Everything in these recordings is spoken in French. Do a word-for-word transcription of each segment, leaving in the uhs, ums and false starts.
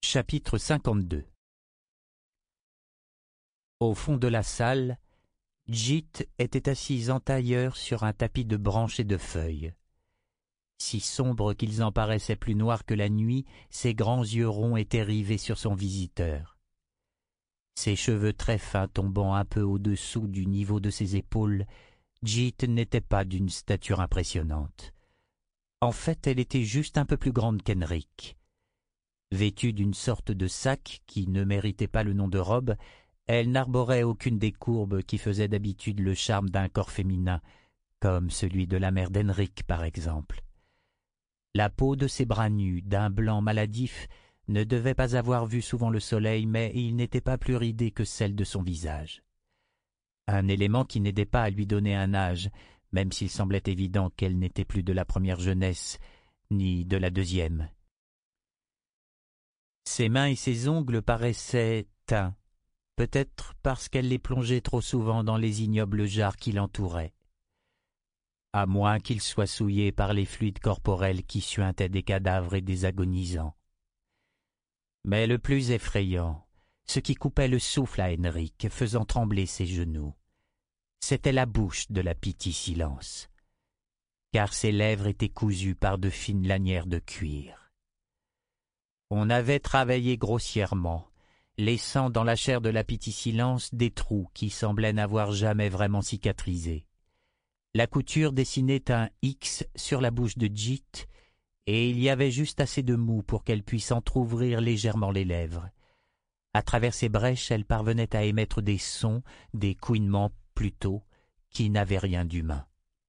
Chapitre cinquante-deux. Au fond de la salle, Jit était assise en tailleur sur un tapis de branches et de feuilles. Si sombres qu'ils en paraissaient plus noirs que la nuit, ses grands yeux ronds étaient rivés sur son visiteur. Ses cheveux très fins tombant un peu au-dessous du niveau de ses épaules, Jit n'était pas d'une stature impressionnante. En fait, elle était juste un peu plus grande qu'Henrik. Vêtue d'une sorte de sac qui ne méritait pas le nom de robe, elle n'arborait aucune des courbes qui faisaient d'habitude le charme d'un corps féminin, comme celui de la mère d'Henrik par exemple. La peau de ses bras nus, d'un blanc maladif, ne devait pas avoir vu souvent le soleil, mais il n'était pas plus ridé que celle de son visage. Un élément qui n'aidait pas à lui donner un âge, même s'il semblait évident qu'elle n'était plus de la première jeunesse, ni de la deuxième. Ses mains et ses ongles paraissaient teints, peut-être parce qu'elle les plongeait trop souvent dans les ignobles jarres qui l'entouraient. À moins qu'ils soient souillés par les fluides corporels qui suintaient des cadavres et des agonisants. Mais le plus effrayant, ce qui coupait le souffle à Henrik, faisant trembler ses genoux, c'était la bouche de la Piti-Silence, car ses lèvres étaient cousues par de fines lanières de cuir. On avait travaillé grossièrement, laissant dans la chair de la Piti-Silence des trous qui semblaient n'avoir jamais vraiment cicatrisé. La couture dessinait un X sur la bouche de Jit, et il y avait juste assez de mou pour qu'elle puisse entr'ouvrir légèrement les lèvres. À travers ces brèches, elle parvenait à émettre des sons, des couinements plutôt, qui n'avaient rien d'humain.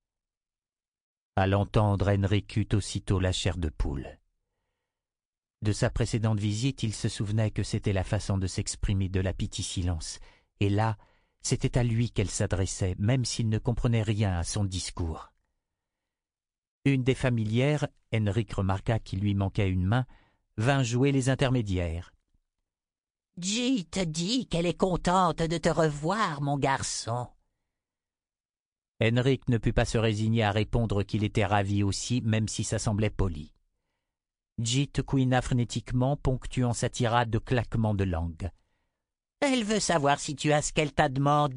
À l'entendre, Henrik eut aussitôt la chair de poule. De sa précédente visite, il se souvenait que c'était la façon de s'exprimer de la Piti-Silence, et là, c'était à lui qu'elle s'adressait, même s'il ne comprenait rien à son discours. Une des familières, Henrik remarqua qu'il lui manquait une main, vint jouer les intermédiaires. « Jit dit qu'elle est contente de te revoir, mon garçon. » Henrik ne put pas se résigner à répondre qu'il était ravi aussi, même si ça semblait poli. Jit couina frénétiquement, ponctuant sa tirade de claquements de langue. « Elle veut savoir si tu as ce qu'elle t'a demandé. »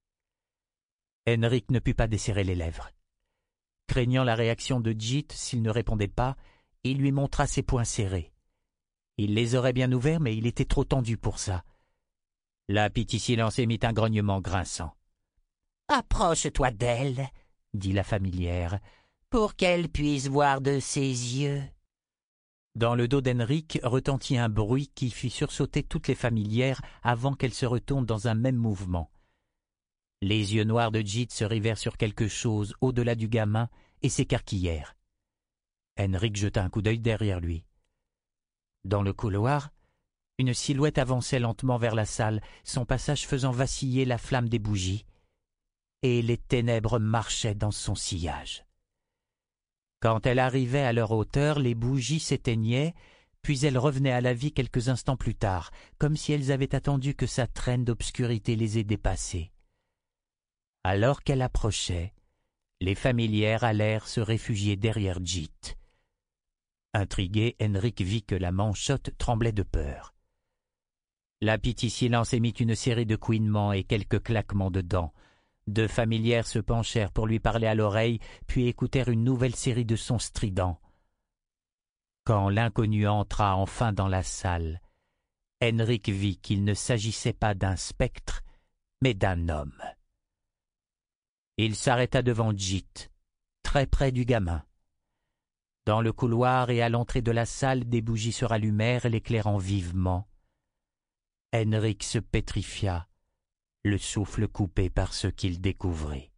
Henrik ne put pas desserrer les lèvres. Craignant la réaction de Jit s'il ne répondait pas, il lui montra ses poings serrés. Il les aurait bien ouverts, mais il était trop tendu pour ça. La Piti-Silence émit un grognement grinçant. « Approche-toi d'elle, » dit la familière, « pour qu'elle puisse voir de ses yeux. » Dans le dos d'Henrik retentit un bruit qui fit sursauter toutes les familières avant qu'elles se retournent dans un même mouvement. Les yeux noirs de Jit se rivèrent sur quelque chose au-delà du gamin et s'écarquillèrent. Henrik jeta un coup d'œil derrière lui. Dans le couloir, une silhouette avançait lentement vers la salle, son passage faisant vaciller la flamme des bougies, et les ténèbres marchaient dans son sillage. Quand elle arrivait à leur hauteur, les bougies s'éteignaient, puis elles revenaient à la vie quelques instants plus tard, comme si elles avaient attendu que sa traîne d'obscurité les ait dépassées. Alors qu'elle approchait, les familières allèrent se réfugier derrière Jit. Intrigué, Henrik vit que la manchotte tremblait de peur. La Piti-Silence émit une série de couinements et quelques claquements de dents. Deux familières se penchèrent pour lui parler à l'oreille, puis écoutèrent une nouvelle série de sons stridents. Quand l'inconnu entra enfin dans la salle, Henrik vit qu'il ne s'agissait pas d'un spectre, mais d'un homme. Il s'arrêta devant Jit, très près du gamin. Dans le couloir et à l'entrée de la salle, des bougies se rallumèrent, l'éclairant vivement. Henrik se pétrifia, le souffle coupé par ce qu'il découvrit.